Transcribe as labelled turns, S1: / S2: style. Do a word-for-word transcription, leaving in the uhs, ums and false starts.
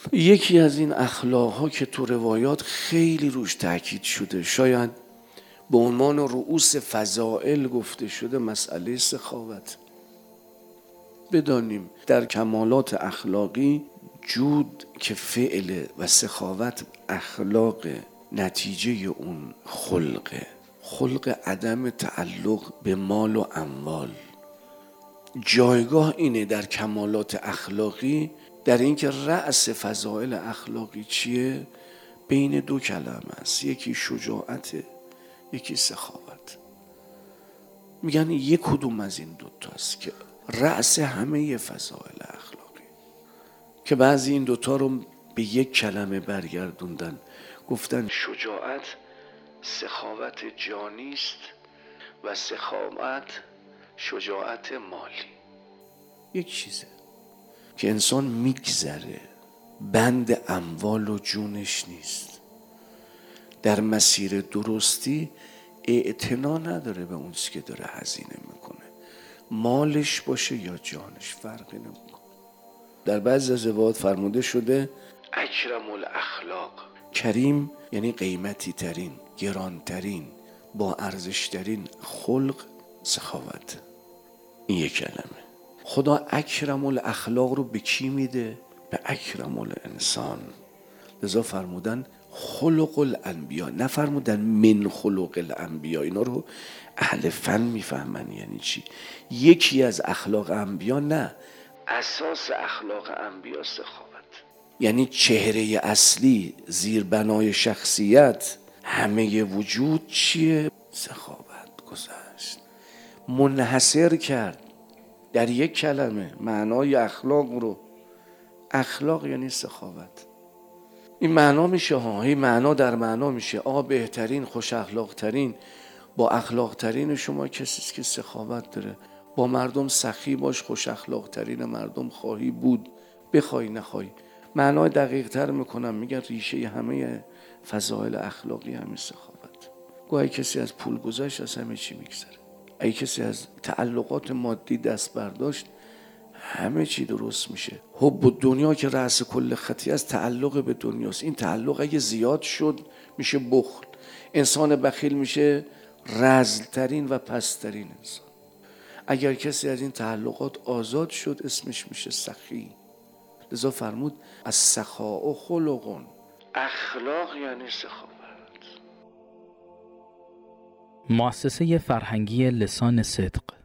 S1: یکی از این اخلاق‌ها که تو روایات خیلی روش تاکید شده، شاید به عنوان رؤوس فضائل گفته شده، مسئله سخاوت. بدانیم در کمالات اخلاقی جود که فعله و سخاوت اخلاق، نتیجه اون خلقه، خلق عدم تعلق به مال و اموال. جایگاه اینه در کمالات اخلاقی، در اینکه رأس فضائل اخلاقی چیه؟ بین دو کلمه است، یکی شجاعته، یکی سخاوت. میگن یک کدوم از این دوتاست که رأس همه فضائل اخلاقی، که بعضی این دوتا رو به یک کلمه برگردوندن، گفتن شجاعت سخاوت جانی است و سخاوت شجاعت مالی. یک چیزه که انسان میگذره، بند اموال و جونش نیست، در مسیر درستی اعتنا نداره به اون چیزی که داره هزینه میکنه، مالش باشه یا جانش فرقی نمیکنه. در بعضی از روایات فرموده شده اکرم الاخلاق، کریم یعنی قیمتی ترین، گرانترین، با ارزش ترین خلق سخاوت. این یک کلمه. خدا اکرم الاخلاق رو به کی میده؟ به اکرم الانسان. لذا فرمودن خلق الانبیا، نه فرمودن من خلق الانبیا. اینا رو اهل فن میفهمن یعنی چی. یکی از اخلاق انبیا، نه، اساس اخلاق انبیا سخاوت. یعنی چهره اصلی، زیربنای شخصیت، همه وجود چیه؟ سخاوت. گذشت منحصر کرد در یک کلمه معنای اخلاق رو. اخلاق یعنی سخاوت. این معنا میشه ها، این معنا در معنا میشه. آقا بهترین، خوش اخلاق ترین، با اخلاق ترین شما کسیست که سخاوت داره. با مردم سخی باش، خوش اخلاق ترین مردم خواهی بود، بخوای نخوای. معنای دقیق تر میکنم، میگن ریشه همه فضائل اخلاقی همین سخاوت. گاهی کسی از پول گذاشت از همه چی میگذره، اگه کسی از تعلقات مادی دست برداشت همه چی درست میشه. حب دنیا که رأس کل خطیه است، تعلق به دنیاست. این تعلق اگه زیاد شد میشه بخل. انسان بخیل میشه رذل‌ترین و پست‌ترین انسان. اگر کسی از این تعلقات آزاد شد اسمش میشه سخی. لذا فرمود از سخاء خلقون، اخلاق یعنی سخاوت.
S2: مؤسسه فرهنگی لسان صدق